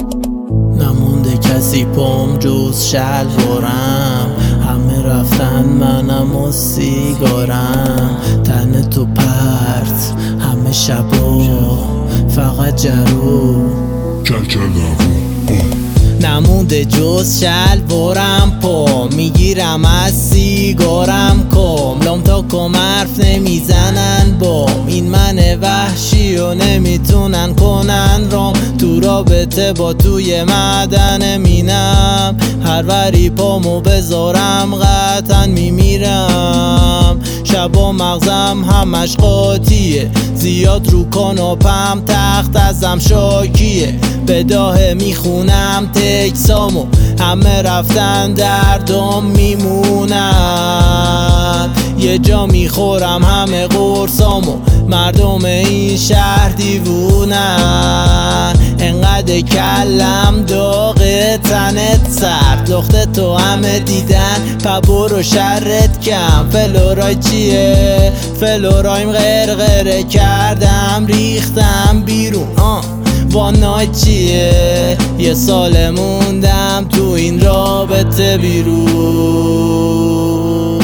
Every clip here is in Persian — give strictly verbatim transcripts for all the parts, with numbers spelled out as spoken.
نمونده کسی پام جز شلوارم، همه رفتن منم و سیگارم. تن تو پرت همه شبا فقط جرو کل کل نمونده جز شلوارم، پا میگیرم از سیگارم کام. لام تا کام حرف نمیزنن بام، این من وحشی و نمیتونن کنن رام. تو رابطه با توی معدن مینم، هر وری پامو بذارم قطعا میمیرم. شبا مغزم همش قاطیه، زیاد رو کاناپم تخت ازم شاکیه. بداهه میخونم تکسامو، همه رفتن دردام میمونن. یه جا میخورم همه قرصامو، مردم این شهر دیوونن. انقدر کلم داغه تنت سرد، لخت تو همه دیدن پا برو شرت کم. فلورای چیه؟ فلورایم غرغره کردم ریختم بیرون. آه وانای چیه؟ یه سال موندم تو این رابطه بیرون.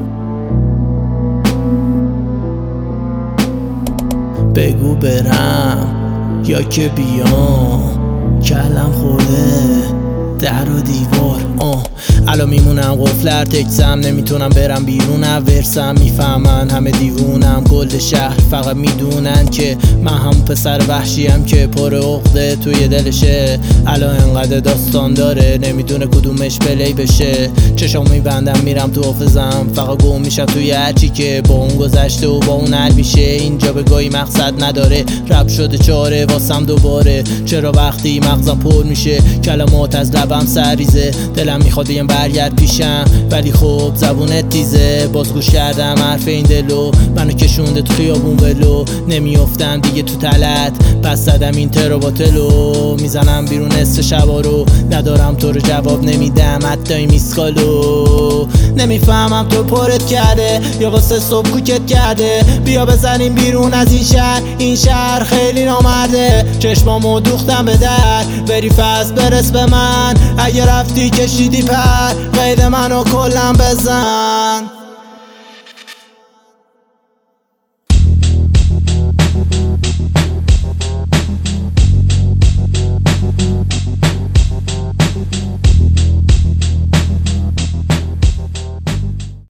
بگو برم یا که بیام، کلم خورده در و دیوار. آه الان میمونم قفلر تکسم، نمیتونم برم بیرون ورسم. میفهمن همه دیوونم، کل شهر فقط میدونن که من همون پسر وحشیم که پر عقده توی دلشه. الان انقدر داستان داره نمیدونه کدومش پلی بشه. چشام میبندم میرم تو حافظم، فقط گم میشم توی هرچی که با اون گذشته و با اون حل میشه. اینجا به گاهی مقصد نداره، رب شده چاره واسم دوباره. چرا وقتی مغزم پر میشه کلمات از لبم سریزه؟ دلم میخواد بگم برگرد پیشم ولی خب زبونت تیزه. باز گوش کردم حرف این دلو، منو کشونده تو خیابون ولو. نمیافتم دیگه تو تلت، پس زدم این تراباتلو. میزنم بیرون نصف شبا رو، ندارم تو رو جواب نمیدم حتی این میسکالو. نمیفهمم تو پرت کرده یا واسه صبح کوکت کرده. بیا بزنیم بیرون از این شهر، این شهر خیلی نامرده. چشمامو دوختم به در، بری فصل برس به من. اگه رفتی کشیدی پر، قید منو کلم بزن.